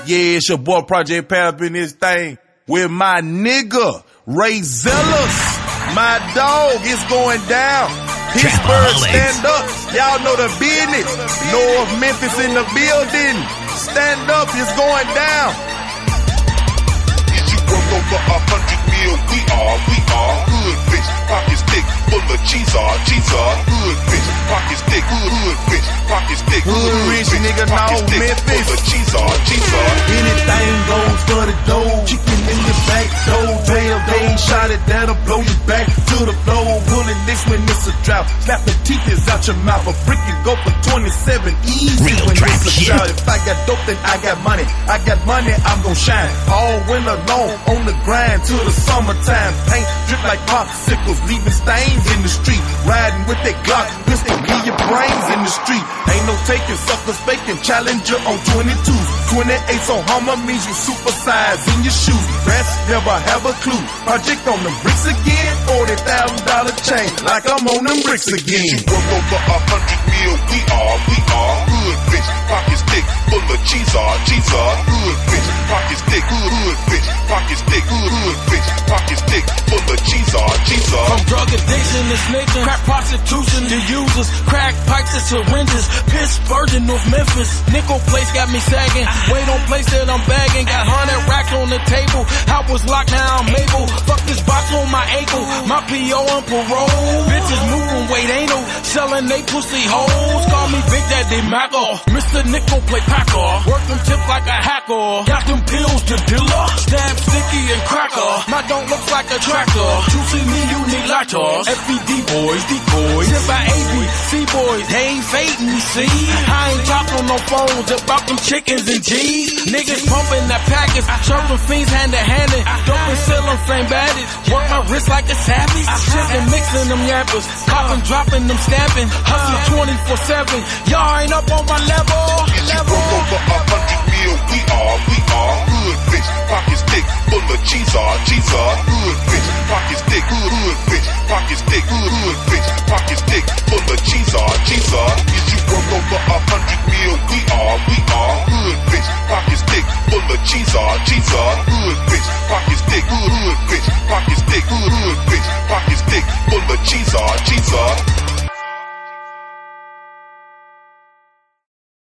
Yeah, it's your boy Project Pat up in this thing with my nigga, Ray Zealous. My dog is going down. Pittsburgh, stand up. Y'all know the business. North Memphis in the building. Stand up, it's going down. Is you worth over 100 mil? We are hood bitch. Pockets thick, full of cheese, hood bitch. Pockets thick, hood bitch. Pockets thick, hood rich nigga, no Memphis. Full of cheese. Anything goes for the dough. Chicken in the back door. Tailgate shot it, that'll blow you back to the floor. Pulling this when it's a drought. Snap the teeth is out your mouth. A brick can go for 27 easy Real when trap it's a shit. drought. If I got dope, then I got money. I got money, I'm gon' shine. All winter long on the grind till the summertime. Paint drip like popsicles, leaving stains in the street. Riding with that Glock, pistol, leave your brains in the street. Ain't no taking suckers faking. Challenger on 22s. 28s on Hummer means you supersize in your shoes. Rest never have a clue. Project on them bricks again. $40,000 chain, like I'm on them bricks again. You worth over 100 mil? We are hood bitch. Pockets thick, full of cheese, hood bitch. Pockets thick, hood bitch. Pockets thick, hood bitch. Pockets thick, full of cheese. From drug addiction to snitching, crack prostitution to users, crack pipes to syringes, Pittsburgh and North Memphis. Nickel place got me sagging, weight on place that I'm bagging. Got 100 racks on the table, I was locked, now I'm able. Fuck this box on my ankle, my PO on parole. Bitches moving weight, ain't no selling they pussy hoes. Call me Big Daddy Macker, Mr. Nickel play packer. Work them tips like a hacker, got them pills to dealer. Stab sticky and cracker, my don't look like a tractor. You see me, you need lighters. FBD boys, decoys. Sent by ABC boys, they ain't fading, you see. I ain't talking on no phones about them chickens and G's. Niggas pumping that package, serving fiends hand to hand. Dumping ceiling frame baddies. Work my wrist like a savage. Chicken mixing them yappers. Popping, dropping them stamping. Hustle 24/7. Y'all ain't up on my level. Is you worth over 100 mil? We are hood bitch. Pockets thick, full of cheese, hood bitch. Pockets thick, hood bitch. Pockets thick, hood bitch. Pockets thick, full of cheese. Is you worth over 100 mil? We are hood bitch. Pockets thick, full of cheese, hood bitch. Pockets thick, hood bitch. Pockets thick, hood bitch. Pockets thick, full of cheese.